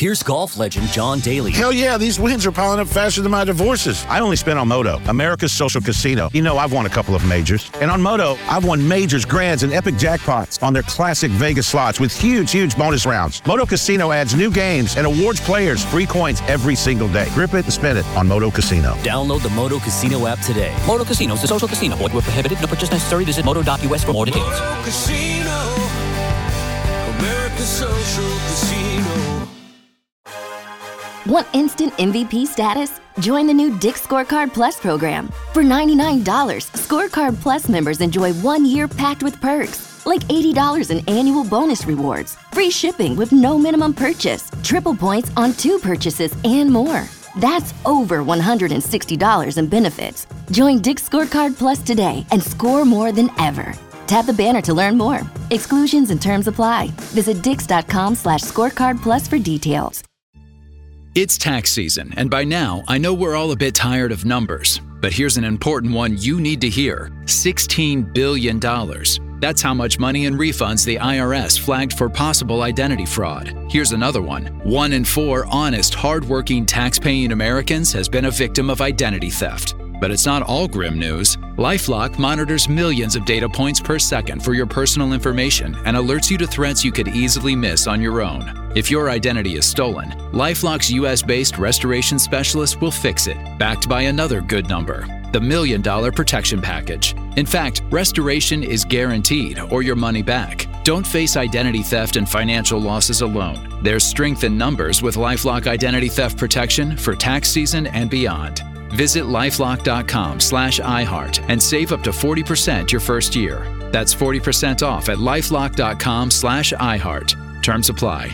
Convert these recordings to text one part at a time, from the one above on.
Here's golf legend John Daly. Hell yeah, these wins are piling up faster than my divorces. I only spent on Moto, America's social casino. You know, I've won a couple of majors. And on Moto, I've won majors, grands, and epic jackpots on their classic Vegas slots with huge bonus rounds. Moto Casino adds new games and awards players free coins every single day. Grip it and spin it on Moto Casino. Download the Moto Casino app today. Moto Casino is a social casino. Void where prohibited. No purchase necessary. Visit moto.us for more details. Moto Casino, America's social casino. Want instant MVP status? Join the new Dick's Scorecard Plus program. For $99, Scorecard Plus members enjoy 1 year packed with perks, like $80 in annual bonus rewards, free shipping with no minimum purchase, triple points on 2 purchases, and more. That's over $160 in benefits. Join Dick's Scorecard Plus today and score more than ever. Tap the banner to learn more. Exclusions and terms apply. Visit dix.com/scorecardplus for details. It's tax season, and by now, I know we're all a bit tired of numbers. But here's an important one you need to hear. $16 billion. That's how much money in refunds the IRS flagged for possible identity fraud. Here's another one. 1 in 4 honest, hardworking, tax-paying Americans has been a victim of identity theft. But it's not all grim news. LifeLock monitors millions of data points per second for your personal information and alerts you to threats you could easily miss on your own. If your identity is stolen, LifeLock's US-based restoration specialist will fix it, backed by another good number, the $1 Million Protection Package. In fact, restoration is guaranteed or your money back. Don't face identity theft and financial losses alone. There's strength in numbers with LifeLock Identity Theft Protection for tax season and beyond. Visit lifelock.com/iHeart and save up to 40% your first year. That's 40% off at lifelock.com/iHeart. Terms apply.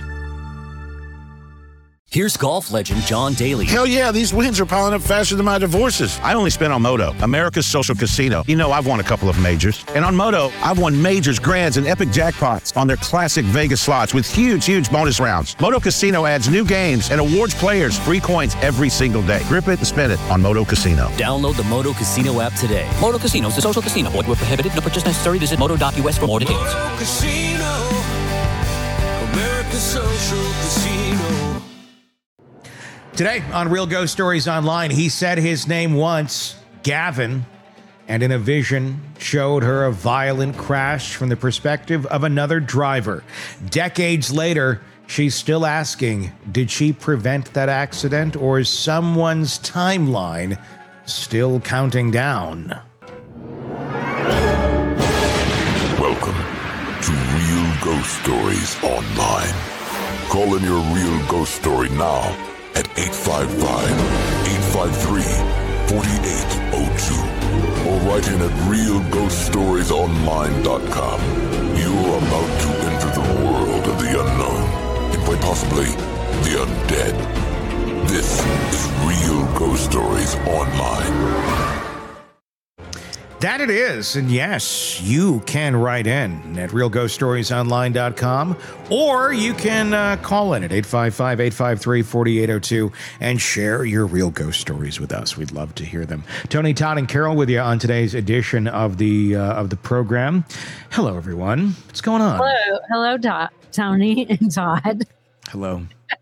Here's golf legend John Daly. Hell yeah, these wins are piling up faster than my divorces. I only spent on Moto, America's social casino. You know, I've won a couple of majors. And on Moto, I've won majors, grands, and epic jackpots on their classic Vegas slots with huge bonus rounds. Moto Casino adds new games and awards players free coins every single day. Grip it and spin it on Moto Casino. Download the Moto Casino app today. Moto Casino is a social casino. Void where prohibited. No purchase necessary. Visit moto.us for more details. Moto Casino, America's social casino. Today on Real Ghost Stories Online, he said his name once, Gavin, and in a vision showed her a violent crash from the perspective of another driver. Decades later, she's still asking, did she prevent that accident, or is someone's timeline still counting down? Welcome to Real Ghost Stories Online. Call in your real ghost story now at 855-853-4802 or write in at realghoststoriesonline.com. You're about to enter the world of the unknown and quite possibly the undead. This is Real Ghost Stories Online. That it is, and yes, you can write in at realghoststoriesonline.com, or you can call in at 855-853-4802 and share your real ghost stories with us. We'd love to hear them. Tony, Todd, and Carol with you on today's edition of the program. Hello, everyone. What's going on? Hello, Tony and Todd. Hello.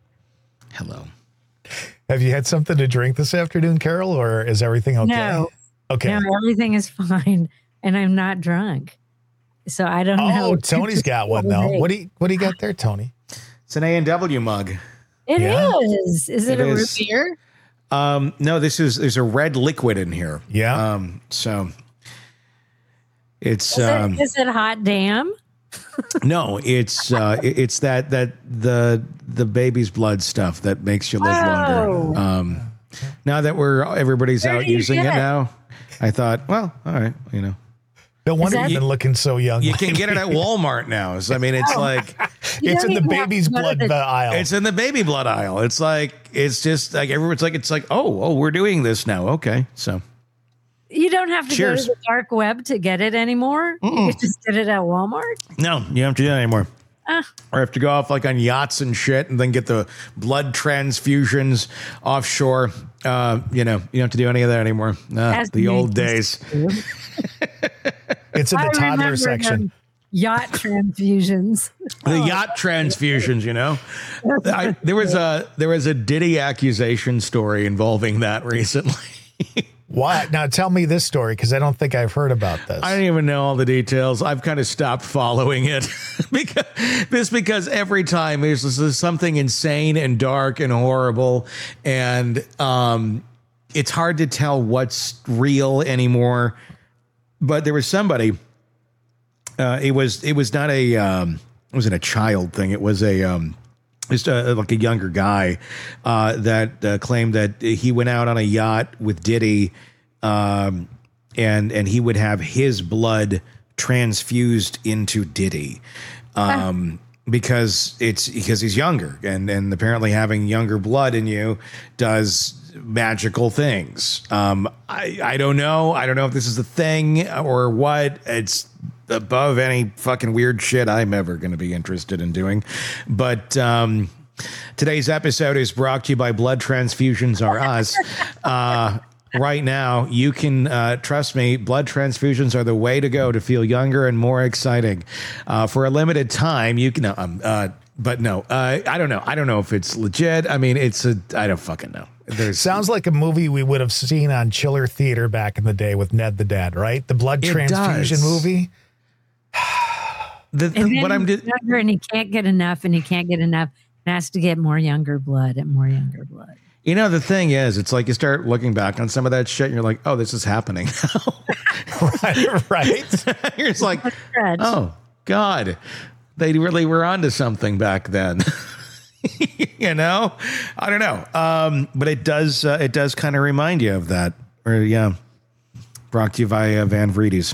Have you had something to drink this afternoon, Carol, or is everything okay? No. Okay. No, everything is fine, and I'm not drunk, so I don't know. Oh, Tony's got one though. What do you got there, Tony? It's an A&W mug. It is. Is it a root beer? No, there's a red liquid in here. Yeah. So it's is it hot damn? No, it's that the baby's blood stuff that makes you live longer. Now that everybody's out using it now, I thought, well, all right, you know. No wonder you've been looking so young. You can get it at Walmart now. I mean, it's like it's in the baby's blood aisle. It's in the baby blood aisle. It's like just like everyone's like it's like oh we're doing this now. Okay, so you don't have to Cheers. go to the dark web to get it anymore. You can just get it at Walmart. No, you don't have to do that anymore. Or have to go off like on yachts and shit and then get the blood transfusions offshore. You don't have to do any of that anymore. The old days. It's in the toddler section. Yacht transfusions. The yacht transfusions, you know. There was a Diddy accusation story involving that recently. What? Now tell me this story, because I don't think I've heard about this. I don't even know all the details. I've kind of stopped following it because every time there's something insane and dark and horrible, and it's hard to tell what's real anymore. But there was somebody. It was not a it wasn't a child thing. It was just like a younger guy that claimed that he went out on a yacht with Diddy, and he would have his blood transfused into Diddy, because he's younger, and apparently having younger blood in you does magical things. I don't know. I don't know if this is a thing or what. It's above any fucking weird shit I'm ever going to be interested in doing. But today's episode is brought to you by Blood Transfusions Are Us. Right now, you can trust me, blood transfusions are the way to go to feel younger and more exciting. For a limited time, you can... but no, I don't know. I don't know if it's legit. I mean, I don't fucking know. Sounds like a movie we would have seen on Chiller Theater back in the day with Ned the Dad, right? The blood transfusion movie. What I'm doing, and he can't get enough, and has to get more younger blood and more younger blood. You know, the thing is, it's like you start looking back on some of that shit and you're like, oh, this is happening now. right. You're just like, oh, God, they really were onto something back then. You know, I don't know. But it does kind of remind you of that. Or, yeah, brought to you via Van Vredes.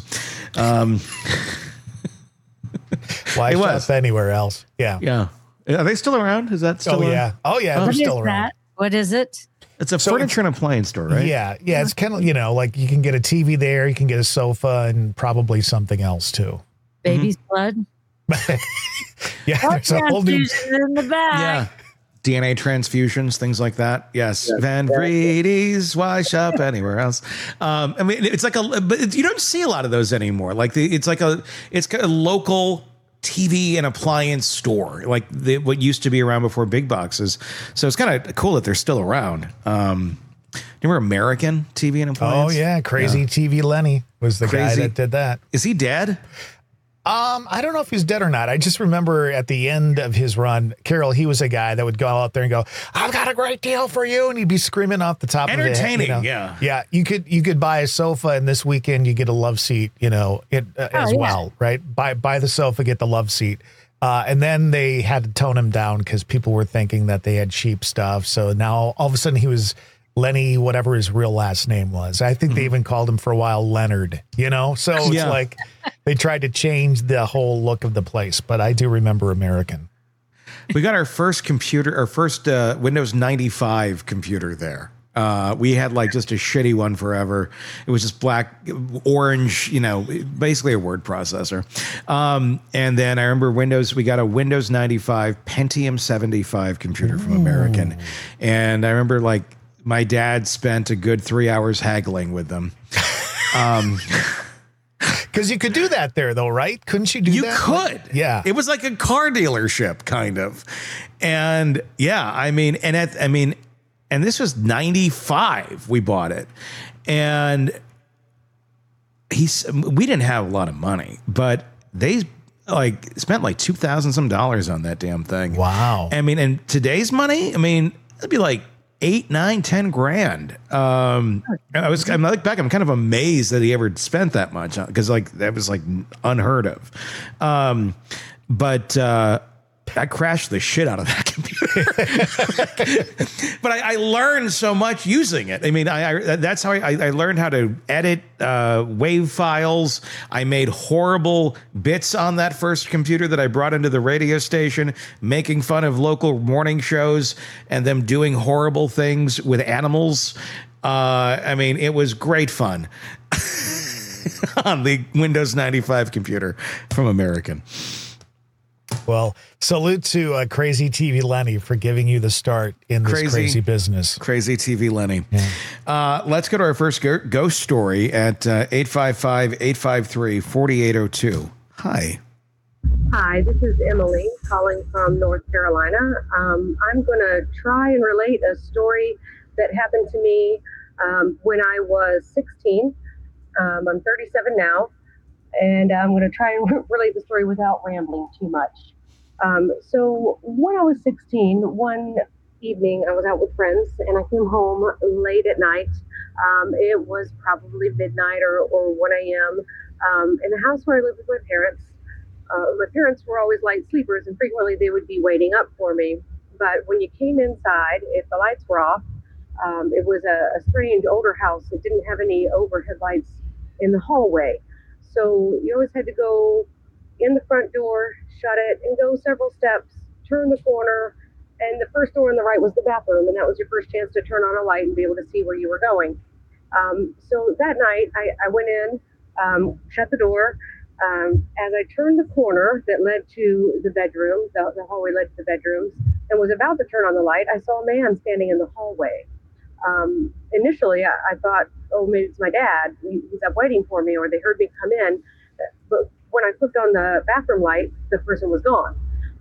Why shop anywhere else? Yeah. Yeah. Are they still around? Is that still around? Oh, yeah. They're still around. That? What is it? It's a furniture and appliance store, right? Yeah. Yeah. It's kind of, you know, like you can get a TV there, you can get a sofa, and probably something else too. Baby's blood? Yeah. There's a whole new in the back. Yeah. DNA transfusions, things like that. Yes. Van Vredes, why shop anywhere else? I mean, it's like but you don't see a lot of those anymore. Like it's kind of local TV and appliance store, like what used to be around before big boxes. So it's kind of cool that they're still around. You remember American TV and appliance? Oh yeah. Crazy TV Lenny was the guy that did that. Is he dead? I don't know if he's dead or not. I just remember at the end of his run, Carol, he was a guy that would go out there and go, I've got a great deal for you. And he'd be screaming off the top of his head. Entertaining, yeah. Yeah. You could buy a sofa, and this weekend you get a love seat, you know, well, right? Buy the sofa, get the love seat. And then they had to tone him down because people were thinking that they had cheap stuff. So now all of a sudden he was Lenny, whatever his real last name was. I think they even called him for a while Leonard, you know? So it's like they tried to change the whole look of the place. But I do remember American. We got our first Windows 95 computer there. We had like just a shitty one forever. It was just black, orange, you know, basically a word processor. And then I remember we got a Windows 95 Pentium 75 computer from American. And I remember like, my dad spent a good 3 hours haggling with them. Because you could do that there, though, right? Couldn't you do that? You could. Yeah. It was like a car dealership, kind of. And yeah, and this was 95 we bought it. And we didn't have a lot of money, but they like spent like $2,000 some on that damn thing. Wow. I mean, and today's money, I mean, it'd be like 8, 9, 10 grand. I'm like back, I'm kind of amazed that he ever spent that much, because like that was like unheard of. But I crashed the shit out of that computer. But I learned so much using it. I mean, that's how I learned how to edit WAV files. I made horrible bits on that first computer that I brought into the radio station, making fun of local morning shows and them doing horrible things with animals. I mean, it was great fun on the Windows 95 computer from American. Well, salute to Crazy TV Lenny for giving you the start in this crazy business. Crazy TV Lenny. Yeah. Let's go to our first ghost story at 855-853-4802. Hi. Hi, this is Emily calling from North Carolina. I'm going to try and relate a story that happened to me when I was 16. I'm 37 now, and I'm going to try and relate the story without rambling too much. So when I was 16, one evening I was out with friends, and I came home late at night. It was probably midnight or 1 a.m. In the house where I lived with my parents. My parents were always light sleepers, and frequently they would be waiting up for me. But when you came inside, if the lights were off, it was a strange older house that didn't have any overhead lights in the hallway. So you always had to go in the front door, shut it, and go several steps, turn the corner, and the first door on the right was the bathroom, and that was your first chance to turn on a light and be able to see where you were going. So that night, I went in, shut the door. As I turned the corner that led to the bedroom, the hallway led to the bedrooms, and was about to turn on the light, I saw a man standing in the hallway. Initially, I thought, oh, maybe it's my dad. He's up waiting for me, or they heard me come in. But when I flipped on the bathroom light, the person was gone.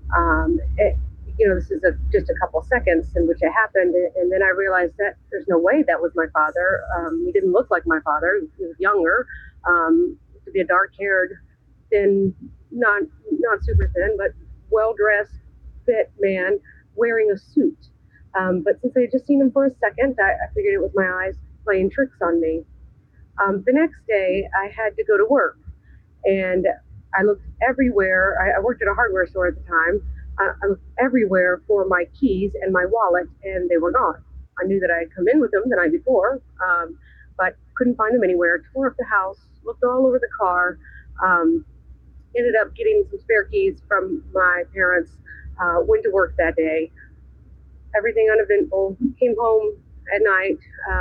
This is just a couple seconds in which it happened, and then I realized that there's no way that was my father. He didn't look like my father. He was younger. To be a dark-haired, thin, not super thin, but well-dressed, fit man wearing a suit. But since I had just seen him for a second, I figured it was my eyes playing tricks on me. The next day, I had to go to work, and I looked everywhere. I worked at a hardware store at the time. I looked everywhere for my keys and my wallet, and they were gone. I knew that I had come in with them the night before, but couldn't find them anywhere. Tore up the house, looked all over the car, ended up getting some spare keys from my parents, went to work that day. Everything uneventful. Came home at night.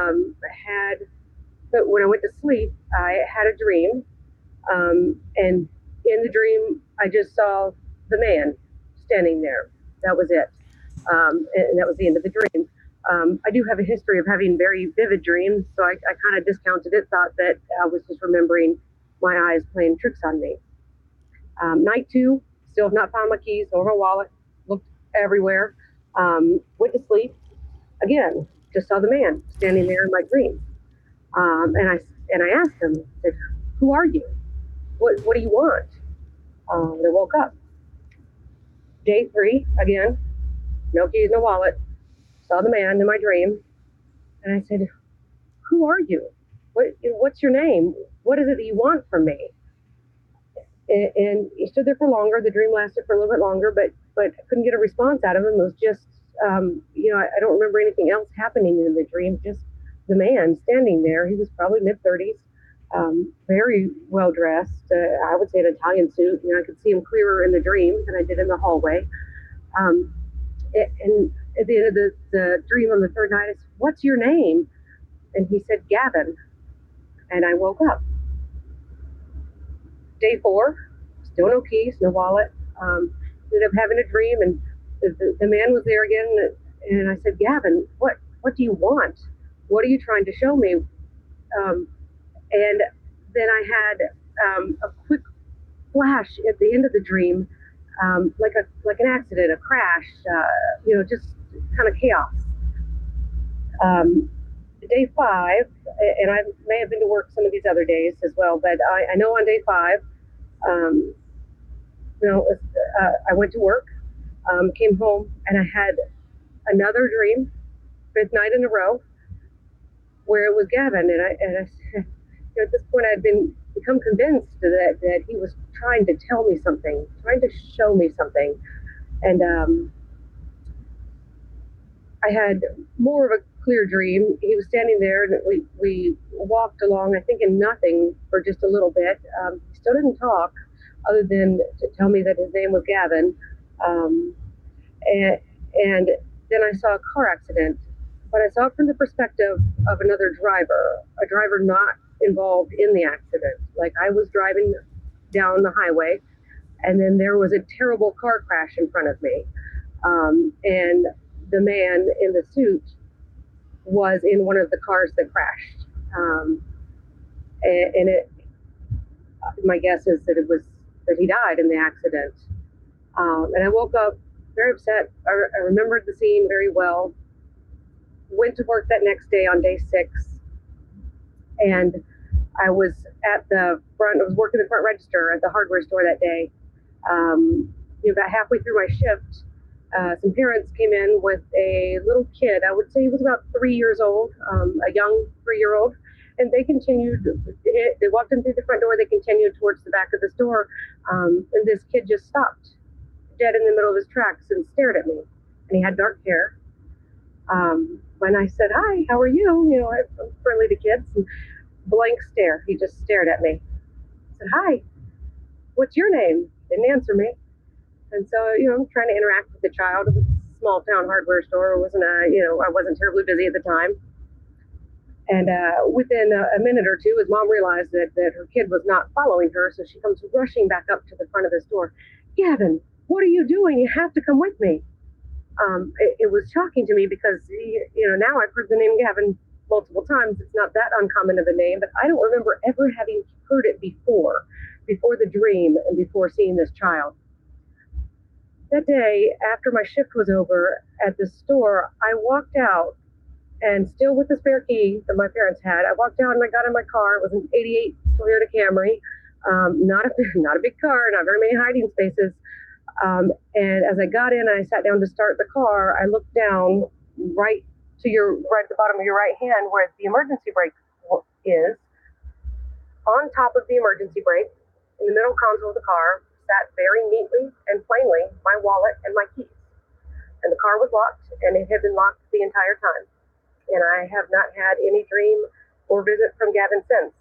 But when I went to sleep, I had a dream. And in the dream, I just saw the man standing there. That was it. And that was the end of the dream. I do have a history of having very vivid dreams, so I kind of discounted it, thought that I was just remembering my eyes playing tricks on me. Night 2, still have not found my keys or my wallet, looked everywhere, went to sleep. Again, just saw the man standing there in my dream. And I asked him, said, who are you? What do you want? And I woke up. Day 3, again, no keys, no wallet. Saw the man in my dream, and I said, who are you? What's your name? What is it that you want from me? And he stood there for longer. The dream lasted for a little bit longer, but I couldn't get a response out of him. It was just, I don't remember anything else happening in the dream, just the man standing there. He was probably mid-30s, very well-dressed. I would say an Italian suit. I could see him clearer in the dream than I did in the hallway. And at the end of the dream on the third night, I said, what's your name? And he said, Gavin. And I woke up. Day 4, still no keys, no wallet. Ended up having a dream, and the man was there again. And I said, Gavin, what do you want? What are you trying to show me? And then I had a quick flash at the end of the dream, like an accident, a crash, just kind of chaos. Day 5, and I may have been to work some of these other days as well, but I know on day 5, I went to work, came home, and I had another dream, 5th night in a row, where it was Gavin, and I at this point I had become convinced that he was trying to tell me something, trying to show me something, and I had more of a clear dream. He was standing there, and we walked along, I think in nothing for just a little bit. He still didn't talk, other than to tell me that his name was Gavin. And then I saw a car accident, but I saw it from the perspective of another driver, a driver not involved in the accident. Like, I was driving down the highway, and then there was a terrible car crash in front of me. And the man in the suit was in one of the cars that crashed. My guess is that he died in the accident. And I woke up very upset. I remembered the scene very well. Went to work that next day on day 6. And I was at the front, I was working the front register at the hardware store that day. About halfway through my shift, some parents came in with a little kid. I would say he was about 3 years old, a young 3-year-old. And they continued, they walked in through the front door, they continued towards the back of the store. And this kid just stopped dead in the middle of his tracks and stared at me. And he had dark hair. When I said, "Hi, how are you?" I'm friendly to kids. And blank stare. He just stared at me. I said, "Hi, what's your name?" Didn't answer me. And so, I'm trying to interact with the child. It was a small town hardware store. It wasn't I wasn't terribly busy at the time. And within a minute or two, his mom realized that her kid was not following her. So she comes rushing back up to the front of the store. "Gavin, what are you doing? You have to come with me." It was shocking to me because, now I've heard the name Gavin multiple times. It's not that uncommon of a name, but I don't remember ever having heard it before the dream and before seeing this child. That day, after my shift was over at the store, I walked out, and still with the spare key that my parents had, I walked out and I got in my car. It was an '88 Toyota Camry, not a big car, not very many hiding spaces. And as I got in and I sat down to start the car, I looked down right at the bottom of your right hand where the emergency brake is. On top of the emergency brake, in the middle console of the car, sat very neatly and plainly my wallet and my keys. And the car was locked, and it had been locked the entire time. And I have not had any dream or visit from Gavin since.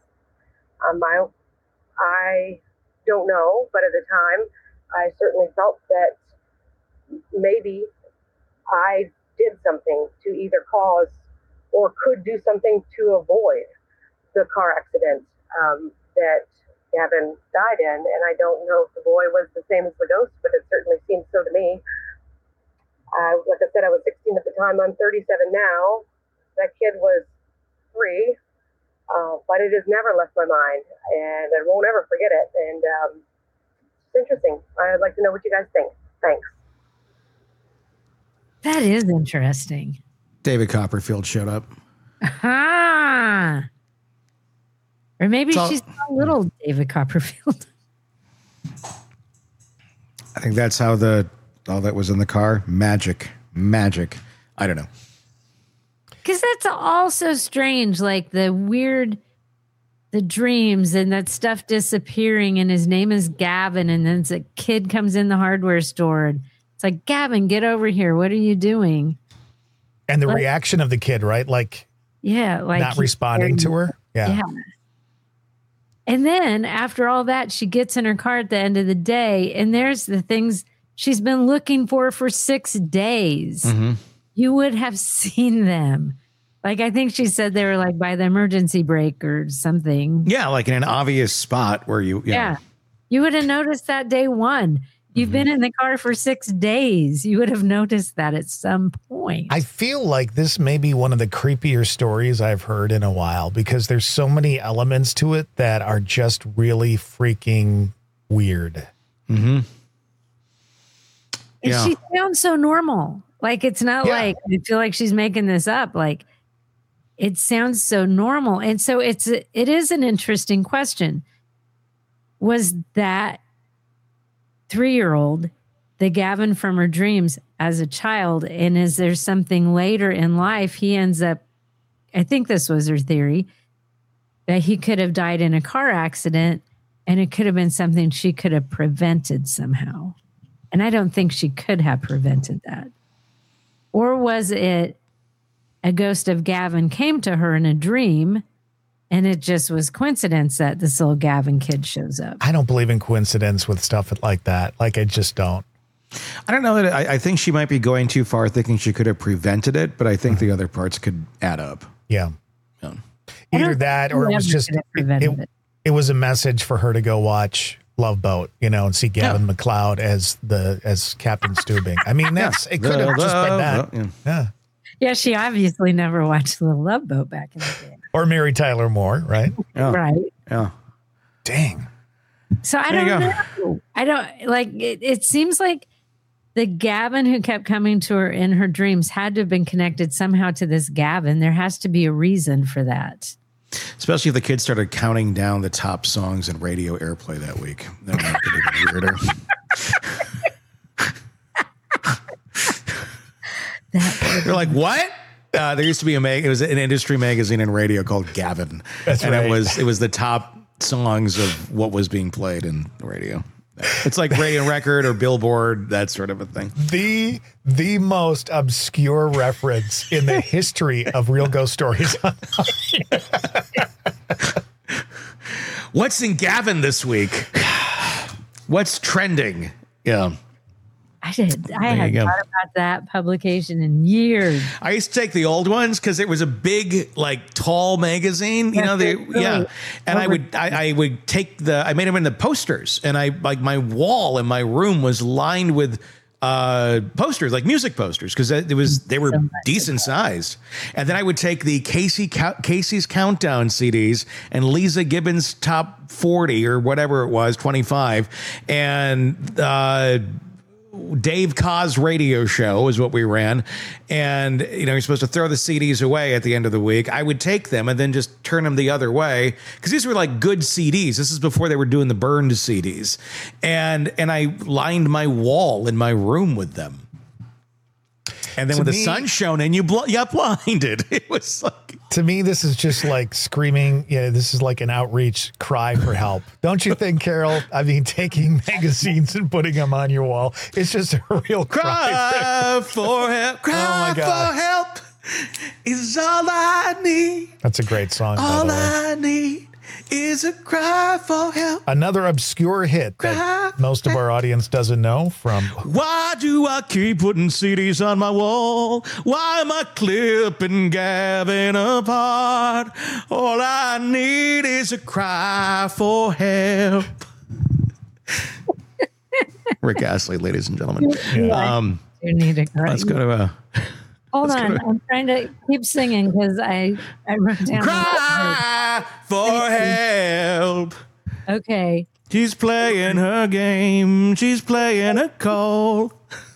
I don't know, but at the time, I certainly felt that maybe I did something to either cause or could do something to avoid the car accident that Gavin died in. And I don't know if the boy was the same as the ghost, but it certainly seems so to me. Like I said, I was 16 at the time. I'm 37 now. That kid was 3, but it has never left my mind, and I won't ever forget it. And it's interesting. I'd like to know what you guys think. Thanks. That is interesting. David Copperfield showed up. Aha! Or maybe she's a little David Copperfield. I think that's how all that was in the car. Magic. I don't know. Because that's also strange, like the dreams and that stuff disappearing, and his name is Gavin, and then a kid comes in the hardware store, and it's like, "Gavin, get over here. What are you doing?" And the reaction of the kid, right? Like not responding to her. Yeah. And then after all that, she gets in her car at the end of the day, and there's the things she's been looking for 6 days. Mm-hmm. You would have seen them. Like, I think she said they were like by the emergency brake or something. Yeah, like in an obvious spot where you know. You would have noticed that day one. You've been in the car for 6 days. You would have noticed that at some point. I feel like this may be one of the creepier stories I've heard in a while because there's so many elements to it that are just really freaking weird. Mm-hmm. And she sounds so normal. Like, it's not like, I feel like she's making this up. Like, it sounds so normal. And so it is an interesting question. Was that 3-year-old the Gavin from her dreams as a child? And is there something later in life he ends up, I think this was her theory, that he could have died in a car accident and it could have been something she could have prevented somehow. And I don't think she could have prevented that. Or was it a ghost of Gavin came to her in a dream and it just was coincidence that this little Gavin kid shows up? I don't believe in coincidence with stuff like that. Like, I just don't. I don't know that I think she might be going too far thinking she could have prevented it, but I think the other parts could add up. Yeah. Either that or it was just, it was a message for her to go watch Love Boat, and see Gavin McLeod as Captain Stubing. I mean, it could have just been that. Yeah, she obviously never watched The Love Boat back in the day. Or Mary Tyler Moore, right? Yeah. Right. Yeah. Dang. So I don't know. I don't like it. It seems like the Gavin who kept coming to her in her dreams had to have been connected somehow to this Gavin. There has to be a reason for that. Especially if the kids started counting down the top songs in radio airplay that week. That would make it even weirder. They're like, what? There used to be it was an industry magazine in radio called Gavin. That's and right. it was the top songs of what was being played in the radio. It's like Radio Record or Billboard, that sort of a thing. The most obscure reference in the history of Real Ghost Stories. What's in Gavin this week? What's trending? Yeah. I hadn't thought about that publication in years. I used to take the old ones because it was a big, like, tall magazine. You know, and I would take I made them into posters, and my wall in my room was lined with posters, like music posters, because they were decent sized. And then I would take the Casey's Countdown CDs and Lisa Gibbons Top 40 or whatever it was, 25, and Dave Kaw's radio show is what we ran. And, you're supposed to throw the CDs away at the end of the week. I would take them and then just turn them the other way, because these were like good CDs. This is before they were doing the burned CDs. And I lined my wall in my room with them. And then when the sun shone in, you got blinded. It was like... To me, this is just like screaming. Yeah, this is like an outreach cry for help. Don't you think, Carol? I mean, taking magazines and putting them on your wall. It's just a real cry for help. Cry for help is all I need. That's a great song. All I need is a cry for help. Another obscure hit that most of our audience doesn't know from... Why do I keep putting CDs on my wall? Why am I clipping Gavin apart? All I need is a cry for help. Rick Astley, ladies and gentlemen. Yeah. You need a cry. Let's go to Hold on. I'm trying to keep singing because I wrote down. Cry for help. Okay. She's playing her game. She's playing a call.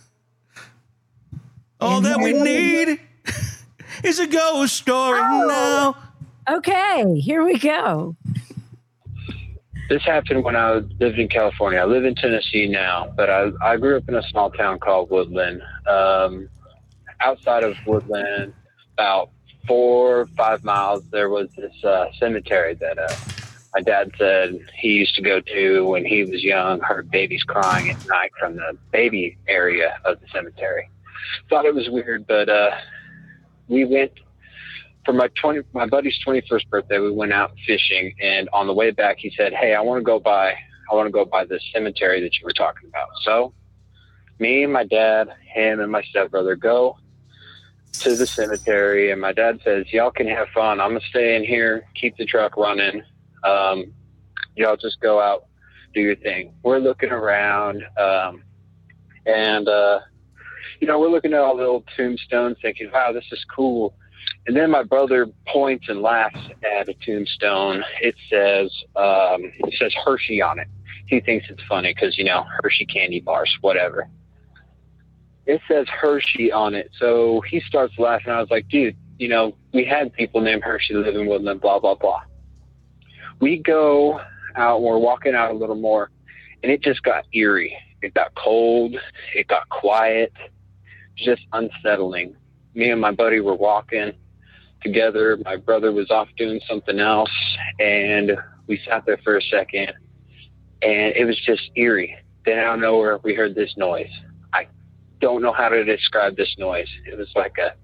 All that we need is a ghost story now. Okay, here we go. This happened when I lived in California. I live in Tennessee now, but I grew up in a small town called Woodland. Outside of Woodland, about 4 or 5 miles, there was this cemetery that my dad said he used to go to when he was young, heard babies crying at night from the baby area of the cemetery. Thought it was weird, but we went for my buddy's 21st birthday. We went out fishing, and on the way back, he said, "Hey, I want to go by this cemetery that you were talking about." So me and my dad, him and my stepbrother go to the cemetery, and my dad says, "Y'all can have fun. I'm gonna stay in here, keep the truck running. Y'all just go out, do your thing." We're looking around, and we're looking at all the old tombstones, thinking, "Wow, this is cool." And then my brother points and laughs at a tombstone. It says Hershey on it. He thinks it's funny because Hershey candy bars, whatever. It says Hershey on it. So he starts laughing. I was like, "Dude, we had people named Hershey live in Woodland, blah, blah, blah." We go out and we're walking out a little more, and it just got eerie. It got cold. It got quiet, just unsettling. Me and my buddy were walking together. My brother was off doing something else, and we sat there for a second, and it was just eerie. Then out of nowhere, we heard this noise. Don't know how to describe this noise. It was like a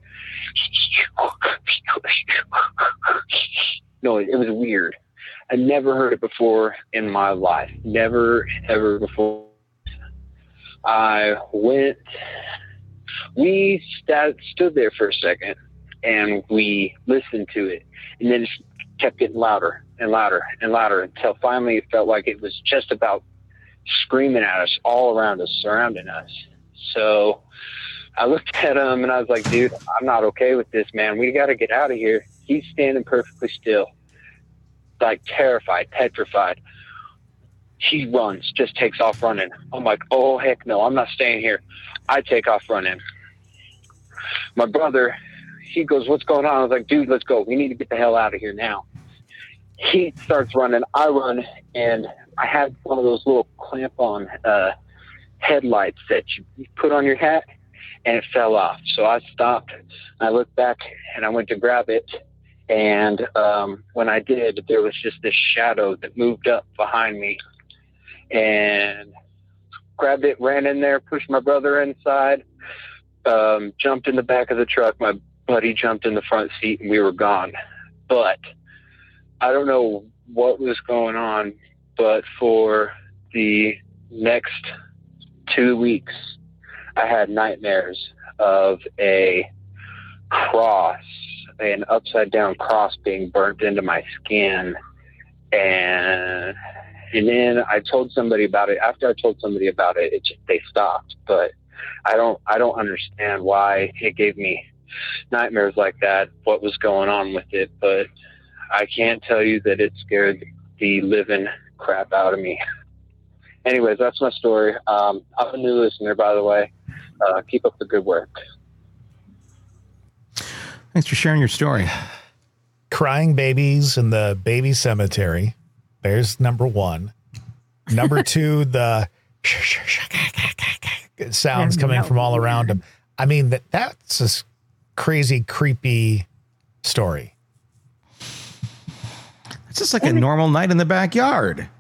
noise. It was weird. I never heard it before in my life. Never, ever before. We stood there for a second, and we listened to it, and then it kept getting louder and louder and louder until finally it felt like it was just about screaming at us, all around us, surrounding us. So I looked at him and I was like, "Dude, I'm not okay with this, man. We got to get out of here." He's standing perfectly still, like terrified, petrified. He runs, just takes off running. I'm like, oh, heck no, I'm not staying here. I take off running. My brother, he goes, what's going on? I was like, dude, let's go. We need to get the hell out of here now. He starts running. I run, and I had one of those little clamp-on headlights that you put on your hat, and it fell off. So I stopped. I looked back, and I went to grab it. And when I did, there was just this shadow that moved up behind me, and grabbed it, ran in there, pushed my brother inside, jumped in the back of the truck. My buddy jumped in the front seat, and we were gone. But I don't know what was going on, but for the next 2 weeks, I had nightmares of a cross, an upside down cross being burnt into my skin. And then I told somebody about it. After I told somebody about it, they stopped. But I don't understand why it gave me nightmares like that, what was going on with it. But I can't tell you that it scared the living crap out of me. Anyways, that's my story. I'm a new listener, by the way. Keep up the good work. Thanks for sharing your story. Crying babies in the baby cemetery. There's number one. Number two, the sounds coming from all around them. I mean, that's a crazy, creepy story. It's just like a normal night in the backyard.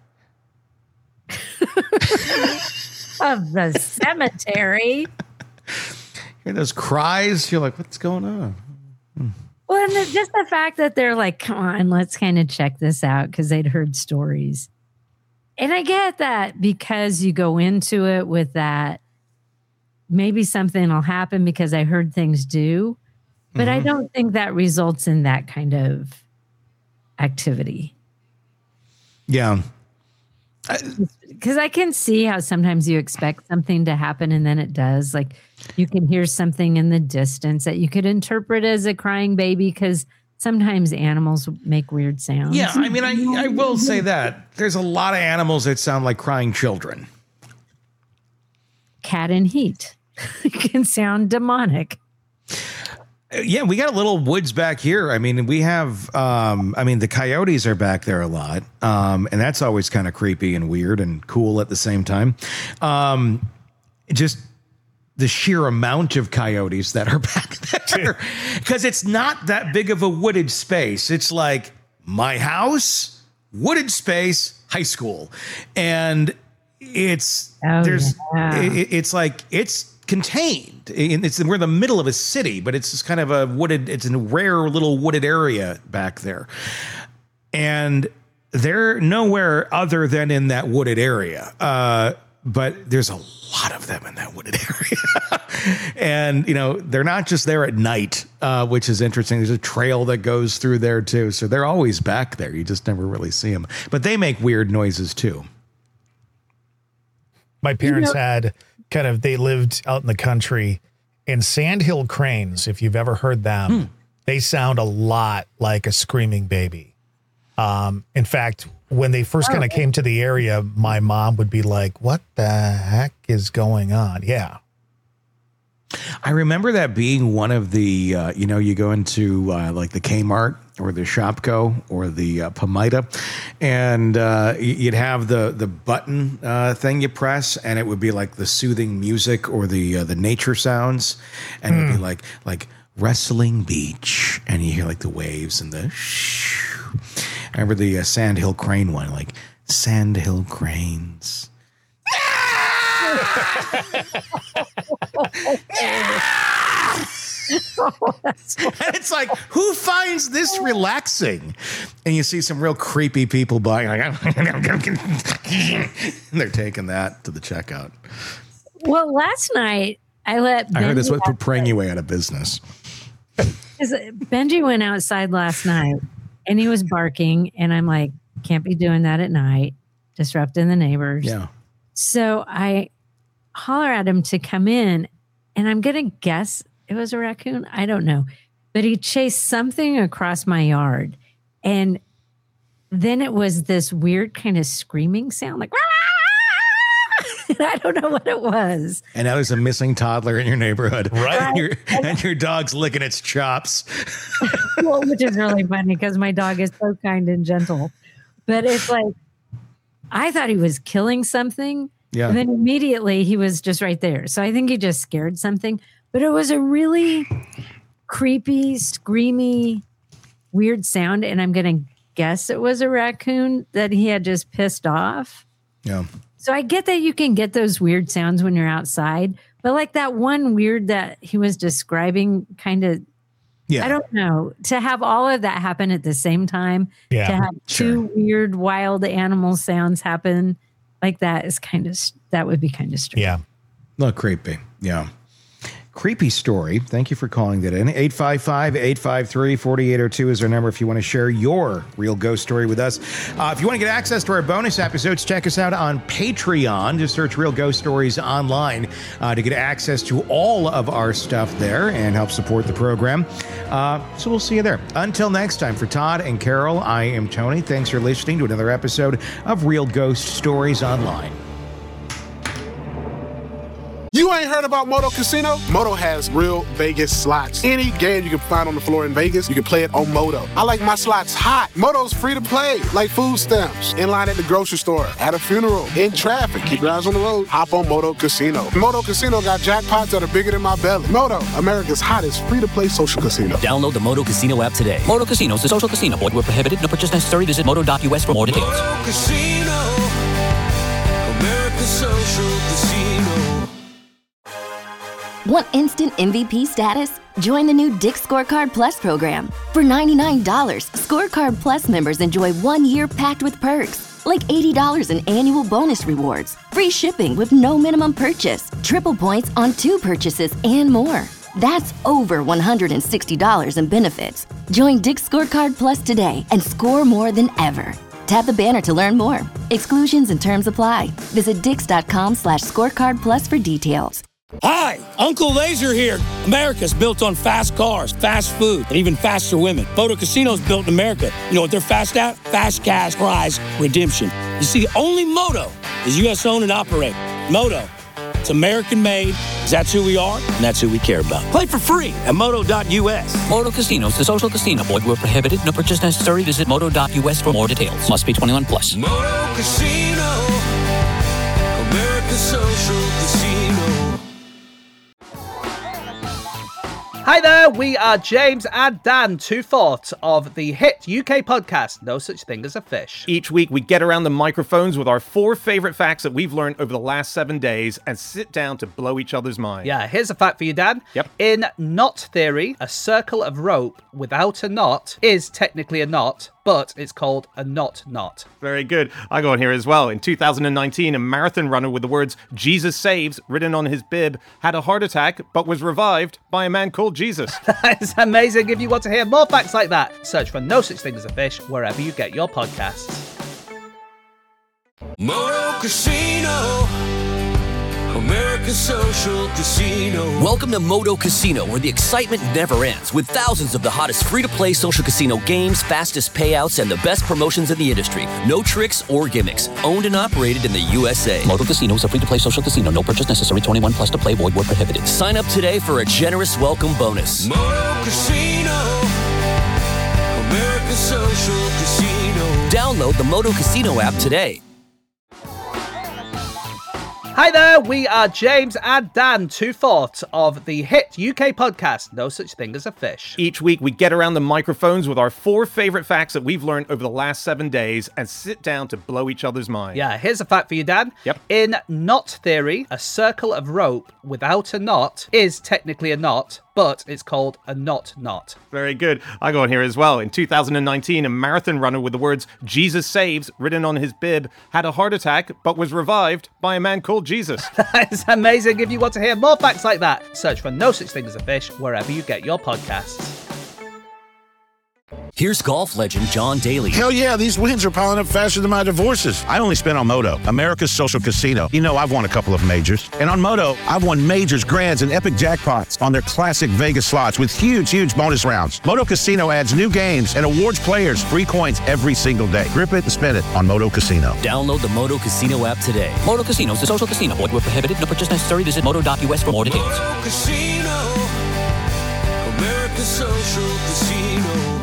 Of the cemetery. Hear those cries, you're like, what's going on? Well, and just the fact that they're like, come on, let's kind of check this out, because they'd heard stories. And I get that, because you go into it with that, maybe something will happen because I heard things do, but I don't think that results in that kind of activity. Yeah. Because I can see how sometimes you expect something to happen and then it does. Like, you can hear something in the distance that you could interpret as a crying baby, because sometimes animals make weird sounds. Yeah, I mean, I will say that. There's a lot of animals that sound like crying children. Cat in heat. It can sound demonic. Yeah, we got a little woods back here. I mean, we have, the coyotes are back there a lot. And that's always kind of creepy and weird and cool at the same time. Just the sheer amount of coyotes that are back there, because it's not that big of a wooded space. It's like my house, wooded space, high school. And it's contained. We're in the middle of a city, but it's just kind of it's a rare little wooded area back there. And they're nowhere other than in that wooded area. But there's a lot of them in that wooded area. And, they're not just there at night, which is interesting. There's a trail that goes through there too. So they're always back there. You just never really see them. But they make weird noises too. My parents they lived out in the country, and sandhill cranes, if you've ever heard them, they sound a lot like a screaming baby. In fact, when they first kind of came to the area, my mom would be like, what the heck is going on? Yeah. I remember that being one of the, you go into like the Kmart or the Shopko or the Pomida, and you'd have the button thing you press, and it would be like the soothing music or the nature sounds, and it would be like Wrestling Beach, and you hear like the waves and the shh. I remember the Sandhill Crane one, like Sandhill Cranes. And it's like, who finds this relaxing? And you see some real creepy people buying, like, and they're taking that to the checkout. Well, last night I heard this was praying you way out of business. Benji went outside last night and he was barking, and I'm like, can't be doing that at night, disrupting the neighbors. Yeah. So I holler at him to come in, and I'm going to guess it was a raccoon. I don't know. But he chased something across my yard. And then it was this weird kind of screaming sound, like, I don't know what it was. And now there's a missing toddler in your neighborhood. Right. And your dog's licking its chops. Well, which is really funny because my dog is so kind and gentle. But it's like, I thought he was killing something. Yeah. And then immediately he was just right there. So I think he just scared something. But it was a really creepy, screamy, weird sound. And I'm going to guess it was a raccoon that he had just pissed off. Yeah. So I get that you can get those weird sounds when you're outside. But like that one weird that he was describing kind of, Yeah. I don't know, to have all of that happen at the same time, Yeah, to have two weird, wild animal sounds happen like that is that would be kind of strange. Yeah. Look, creepy. Yeah. Creepy story. Thank you for calling that in. 855-853-4802 is our number if you want to share your real ghost story with us. If you want to get access to our bonus episodes, check us out on Patreon. Just search Real Ghost Stories online to get access to all of our stuff there and help support the program. So we'll see you there. Until next time, for Todd and Carol, I am Tony. Thanks for listening to another episode of Real Ghost Stories Online. You ain't heard about Moto Casino? Moto has real Vegas slots. Any game you can find on the floor in Vegas, you can play it on Moto. I like my slots hot. Moto's free to play, like food stamps, in line at the grocery store, at a funeral, in traffic. Keep your eyes on the road. Hop on Moto Casino. Moto Casino got jackpots that are bigger than my belly. Moto, America's hottest free-to-play social casino. Download the Moto Casino app today. Moto Casino is a social casino. Void where prohibited. No purchase necessary. Visit moto.us for more details. Moto Casino, America's social casino. Want instant MVP status? Join the new Dick's Scorecard Plus program. For $99, Scorecard Plus members enjoy 1 year packed with perks, like $80 in annual bonus rewards, free shipping with no minimum purchase, triple points on 2 purchases, and more. That's over $160 in benefits. Join Dick's Scorecard Plus today and score more than ever. Tap the banner to learn more. Exclusions and terms apply. Visit dix.com/scorecard plus for details. Hi, Uncle Laser here. America's built on fast cars, fast food, and even faster women. Moto Casino's built in America. You know what they're fast at? Fast cash prize redemption. You see, only Moto is U.S. owned and operated. Moto, it's American made. That's who we are, and that's who we care about. Play for free at moto.us. Moto Casino is a social casino. Void where prohibited. No purchase necessary. Visit moto.us for more details. Must be 21 plus. Moto Casino, America's social casino. Hi there, we are James and Dan, 2/4 of the hit UK podcast, No Such Thing as a Fish. Each week we get around the microphones with our 4 favorite facts that we've learned over the last 7 days and sit down to blow each other's minds. Yeah, here's a fact for you, Dan. Yep. In knot theory, a circle of rope without a knot is technically a knot, but it's called a knot. Very good. I go on here as well. In 2019, a marathon runner with the words "Jesus saves" written on his bib had a heart attack but was revived by a man called Jesus. That is amazing. If you want to hear more facts like that, search for No Such Thing as a Fish wherever you get your podcasts. Moto Casino, America's social casino. Welcome to Moto Casino, where the excitement never ends, with thousands of the hottest free-to-play social casino games, fastest payouts, and the best promotions in the industry. No tricks or gimmicks. Owned and operated in the USA. Moto Casino is a free-to-play social casino. No purchase necessary. 21 plus to play. Void where prohibited. Sign up today for a generous welcome bonus. Moto Casino, America's social casino. Download the Moto Casino app today. Hi there, we are James and Dan, 2/4 of the hit UK podcast, No Such Thing as a Fish. Each week we get around the microphones with our 4 favorite facts that we've learned over the last 7 days and sit down to blow each other's minds. Yeah, here's a fact for you, Dan. Yep. In knot theory, a circle of rope without a knot is technically a knot, but it's called a knot. Very good. I go on here as well. In 2019, a marathon runner with the words "Jesus saves" written on his bib had a heart attack but was revived by a man called Jesus. That is amazing. If you want to hear more facts like that, search for No Such Thing as a Fish wherever you get your podcasts. Here's golf legend John Daly. Hell yeah, these wins are piling up faster than my divorces. I only spent on Moto, America's social casino. You know, I've won a couple of majors. And on Moto, I've won majors, grands, and epic jackpots on their classic Vegas slots with huge bonus rounds. Moto Casino adds new games and awards players free coins every single day. Grip it and spin it on Moto Casino. Download the Moto Casino app today. Moto Casino is a social casino. Void where prohibited. No purchase necessary. Visit moto.us for more details. Moto Casino, America's social casino.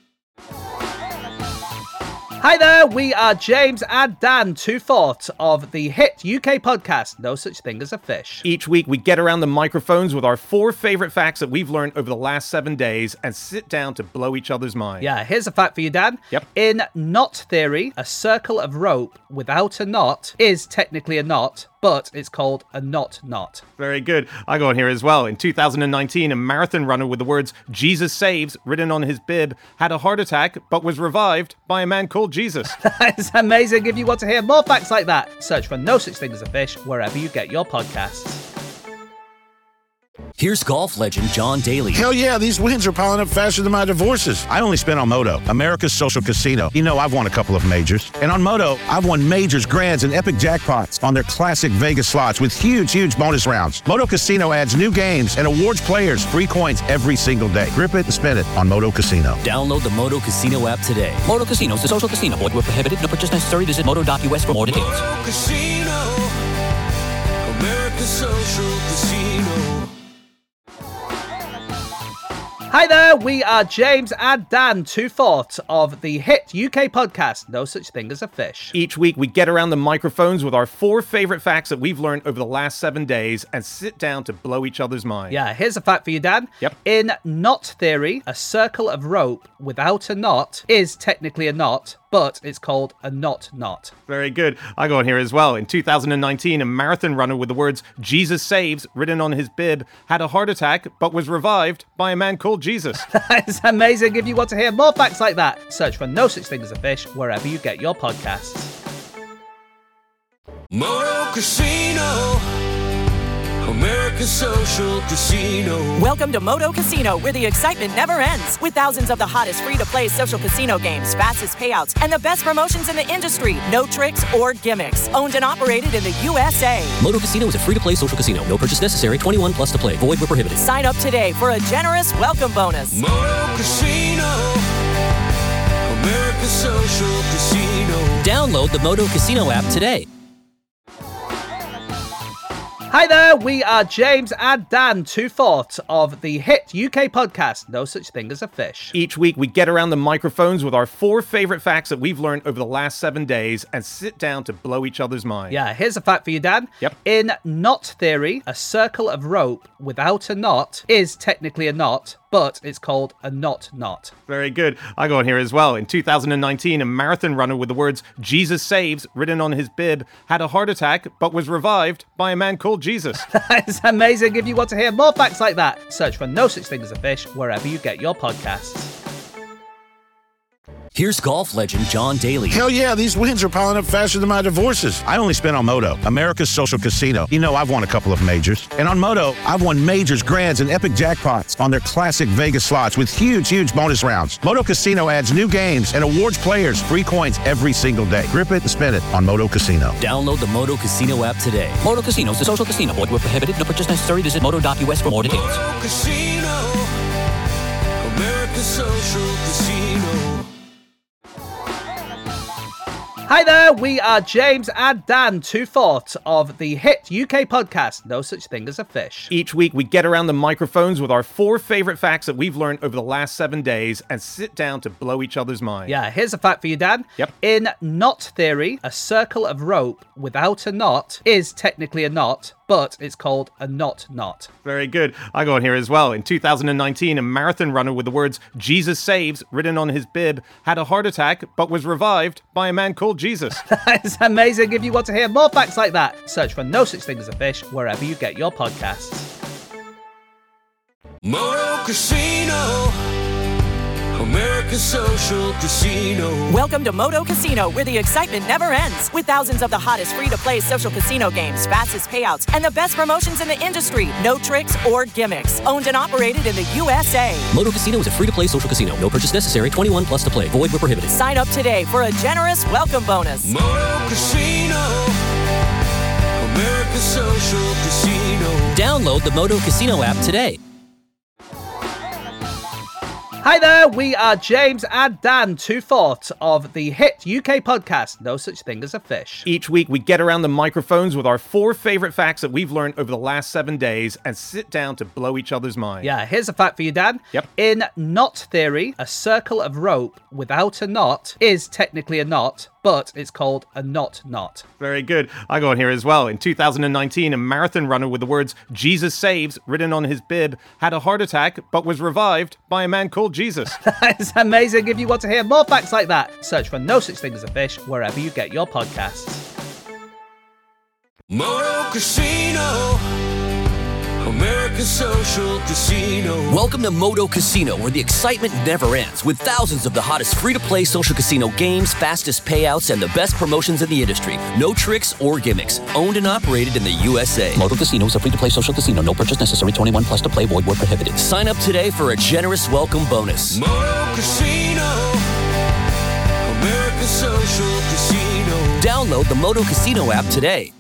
Hi there, we are James and Dan, two-fourth of the hit UK podcast, No Such Thing as a Fish. Each week, we get around the microphones with our 4 favorite facts that we've learned over the last 7 days and sit down to blow each other's mind. Yeah, here's a fact for you, Dan. Yep. In knot theory, a circle of rope without a knot is technically a knot, but it's called a knot knot. Very good. I go on here as well. In 2019, a marathon runner with the words Jesus Saves written on his bib had a heart attack but was revived by a man called Jesus. That is amazing. If you want to hear more facts like that, search for No Such Thing as a Fish wherever you get your podcasts. Here's golf legend John Daly. Hell yeah, these wins are piling up faster than my divorces. I only spent on Moto, America's social casino. You know, I've won a couple of majors. And on Moto, I've won majors, grands, and epic jackpots on their classic Vegas slots with huge bonus rounds. Moto Casino adds new games and awards players free coins every single day. Grip it and spin it on Moto Casino. Download the Moto Casino app today. Moto Casino is a social casino. Void where prohibited. No purchase necessary. Visit moto.us for more details. Moto Casino, America's social casino. Hi there, we are James and Dan, two-fourths of the hit UK podcast, No Such Thing as a Fish. Each week, we get around the microphones with our 4 favorite facts that we've learned over the last 7 days and sit down to blow each other's mind. Yeah, here's a fact for you, Dan. Yep. In knot theory, a circle of rope without a knot is technically a knot, but it's called a knot knot. Very good. I go on here as well. In 2019, a marathon runner with the words Jesus Saves written on his bib had a heart attack but was revived by a man called Jesus. That is amazing. If you want to hear more facts like that, search for No Such Thing as a Fish wherever you get your podcasts. Moto Casino, America's social casino. Welcome to Moto Casino, where the excitement never ends. With thousands of the hottest free-to-play social casino games, fastest payouts, and the best promotions in the industry. No tricks or gimmicks. Owned and operated in the USA. Moto Casino is a free-to-play social casino. No purchase necessary. 21 plus to play. Void where prohibited. Sign up today for a generous welcome bonus. Moto Casino, America's social casino. Download the Moto Casino app today. Hi there, we are James and Dan, two-fourths of the hit UK podcast, No Such Thing as a Fish. Each week, we get around the microphones with our 4 favorite facts that we've learned over the last 7 days and sit down to blow each other's mind. Yeah, here's a fact for you, Dan. Yep. In knot theory, a circle of rope without a knot is technically a knot, but it's called a knot knot. Very good. I go on here as well. In 2019, a marathon runner with the words Jesus Saves written on his bib had a heart attack but was revived by a man called Jesus. That is amazing. If you want to hear more facts like that, search for No Such Thing as a Fish wherever you get your podcasts. Here's golf legend John Daly. Hell yeah, these wins are piling up faster than my divorces. I only spent on Moto, America's social casino. You know, I've won a couple of majors. And on Moto, I've won majors, grands, and epic jackpots on their classic Vegas slots with huge bonus rounds. Moto Casino adds new games and awards players free coins every single day. Grip it and spin it on Moto Casino. Download the Moto Casino app today. Moto Casino is a social casino. Void where prohibited. No purchase necessary. Visit moto.us for more details. Moto Casino, America's social casino. Hi there, we are James and Dan, two-fourths of the hit UK podcast, No Such Thing as a Fish. Each week, we get around the microphones with our 4 favorite facts that we've learned over the last 7 days and sit down to blow each other's mind. Yeah, here's a fact for you, Dan. Yep. In knot theory, a circle of rope without a knot is technically a knot, but it's called a knot knot. Very good. I go on here as well. In 2019, a marathon runner with the words Jesus Saves written on his bib had a heart attack but was revived by a man called Jesus. That is amazing. If you want to hear more facts like that, search for No Such Thing as a Fish wherever you get your podcasts. Moto Casino, America's Social Casino. Welcome to Moto Casino, where the excitement never ends. With thousands of the hottest free-to-play social casino games, fastest payouts, and the best promotions in the industry. No tricks or gimmicks. Owned and operated in the USA. Moto Casino is a free-to-play social casino. No purchase necessary. 21 plus to play. Void where prohibited. Sign up today for a generous welcome bonus. Moto Casino. America's Social Casino. Download the Moto Casino app today. Hi there, we are James and Dan, two-fourths of the hit UK podcast, No Such Thing as a Fish. Each week, we get around the microphones with our 4 favorite facts that we've learned over the last 7 days and sit down to blow each other's minds. Yeah, here's a fact for you, Dan. Yep. In knot theory, a circle of rope without a knot is technically a knot, but it's called a knot knot. Very good. I got on here as well. In 2019, a marathon runner with the words "Jesus saves" written on his bib had a heart attack, but was revived by a man called Jesus. That's amazing. If you want to hear more facts like that, search for No Such Thing as a Fish wherever you get your podcasts. Moto Casino. America's Social Casino. Welcome to Moto Casino, where the excitement never ends, with thousands of the hottest free-to-play social casino games, fastest payouts, and the best promotions in the industry. No tricks or gimmicks. Owned and operated in the USA. Moto Casino is a free-to-play social casino. No purchase necessary. 21 plus to play. Void where prohibited. Sign up today for a generous welcome bonus. Moto Casino. America's Social Casino. Download the Moto Casino app today.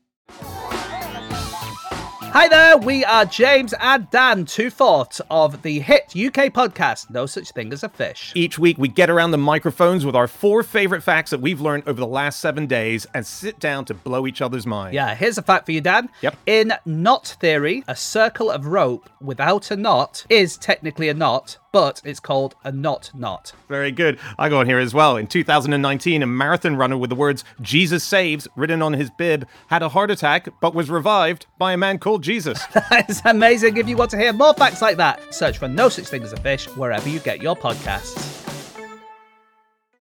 Hi there, we are James and Dan, two-fourths of the hit UK podcast, No Such Thing as a Fish. Each week, we get around the microphones with our 4 favorite facts that we've learned over the last 7 days and sit down to blow each other's minds. Yeah, here's a fact for you, Dan. Yep. In knot theory, a circle of rope without a knot is technically a knot, but it's called a knot knot. Very good. I got on here as well. In 2019, a marathon runner with the words "Jesus saves" written on his bib had a heart attack, but was revived by a man called Jesus. That's amazing. If you want to hear more facts like that, search for No Such Thing as a Fish wherever you get your podcasts.